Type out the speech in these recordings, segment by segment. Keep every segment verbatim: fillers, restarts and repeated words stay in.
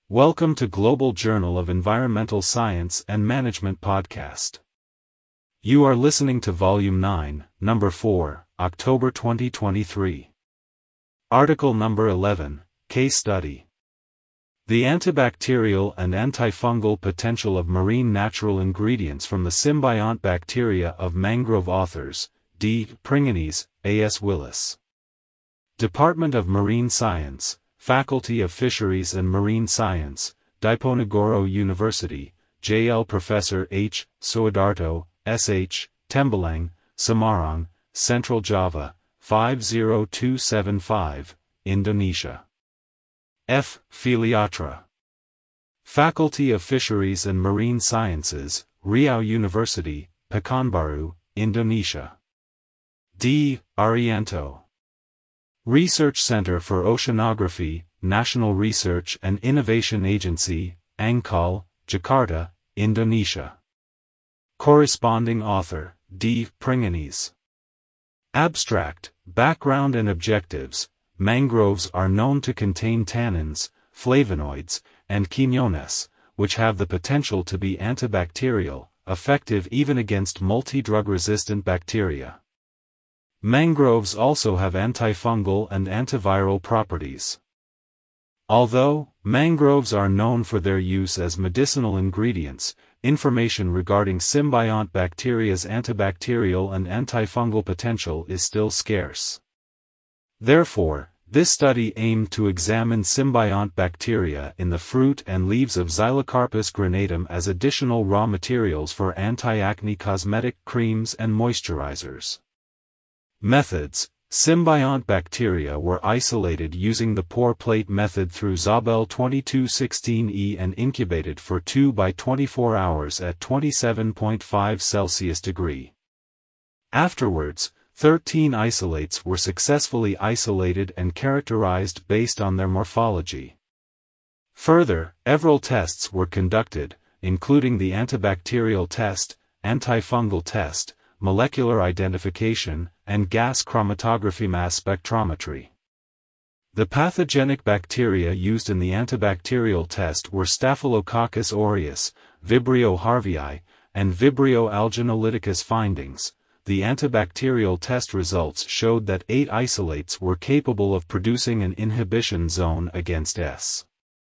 Welcome to Global Journal of Environmental Science and Management podcast. You are listening to Volume nine, Number four, October twenty twenty-three. Article Number eleven, Case Study. The antibacterial and antifungal potential of marine natural ingredients from the symbiont bacteria of mangrove. Authors, D. Pringanes, A S Willis. Department of Marine Science, Faculty of Fisheries and Marine Science, Diponegoro University, J L Professor H. Suhardarto, S H, Tembalang, Semarang, Central Java, five zero two seven five, Indonesia. F. Filiatra. Faculty of Fisheries and Marine Sciences, Riau University, Pekanbaru, Indonesia. D. Arianto. Research Center for Oceanography, National Research and Innovation Agency, Angkol, Jakarta, Indonesia. Corresponding author, D. Pringanes. Abstract, Background and Objectives. Mangroves are known to contain tannins, flavonoids, and quinones, which have the potential to be antibacterial, effective even against multi-drug-resistant bacteria. Mangroves also have antifungal and antiviral properties. Although mangroves are known for their use as medicinal ingredients, information regarding symbiont bacteria's antibacterial and antifungal potential is still scarce. Therefore, this study aimed to examine symbiont bacteria in the fruit and leaves of Xylocarpus granatum as additional raw materials for anti-acne cosmetic creams and moisturizers. Methods: Symbiont bacteria were isolated using the pore plate method through Zobel twenty-two sixteen E and incubated for two by twenty-four hours at twenty-seven point five Celsius degree. Afterwards, thirteen isolates were successfully isolated and characterized based on their morphology. Further, several tests were conducted, including the antibacterial test, antifungal test, molecular identification, and gas chromatography mass spectrometry. The pathogenic bacteria used in the antibacterial test were Staphylococcus aureus, Vibrio harvii, and Vibrio alginolyticus. Findings: the antibacterial test results showed that eight isolates were capable of producing an inhibition zone against S.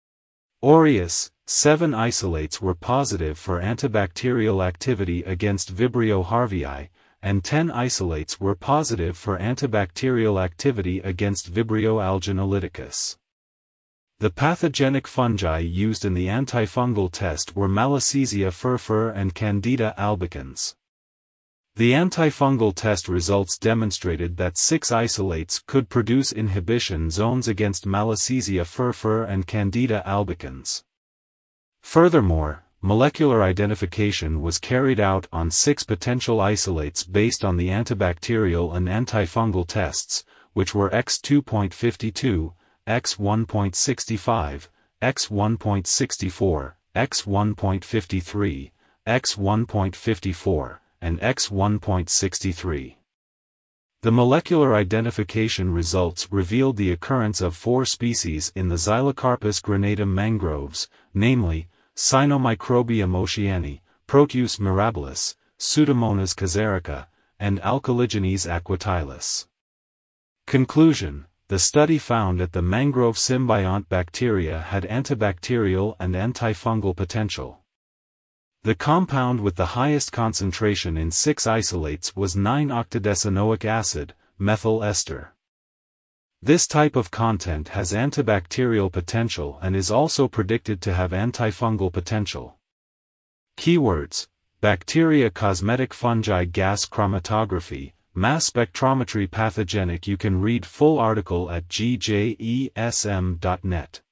aureus, seven isolates were positive for antibacterial activity against Vibrio harvii, and ten isolates were positive for antibacterial activity against Vibrio alginolyticus. The pathogenic fungi used in the antifungal test were Malassezia furfur and Candida albicans. The antifungal test results demonstrated that six isolates could produce inhibition zones against Malassezia furfur and Candida albicans. Furthermore, molecular identification was carried out on six potential isolates based on the antibacterial and antifungal tests, which were X two point five two, X one point six five, X one point six four, X one point five three, X one point five four, and X one point six three. The molecular identification results revealed the occurrence of four species in the Xylocarpus granatum mangroves, namely, Cynomicrobium oceani, Proteus mirabilis, Pseudomonas caserica, and Alcaligenes aquatilis. Conclusion: the study found that the mangrove symbiont bacteria had antibacterial and antifungal potential. The compound with the highest concentration in six isolates was nine octadecanoic acid, methyl ester. This type of content has antibacterial potential and is also predicted to have antifungal potential. Keywords: bacteria, cosmetic fungi, gas chromatography, mass spectrometry, pathogenic. You can read full article at G J E S M dot net.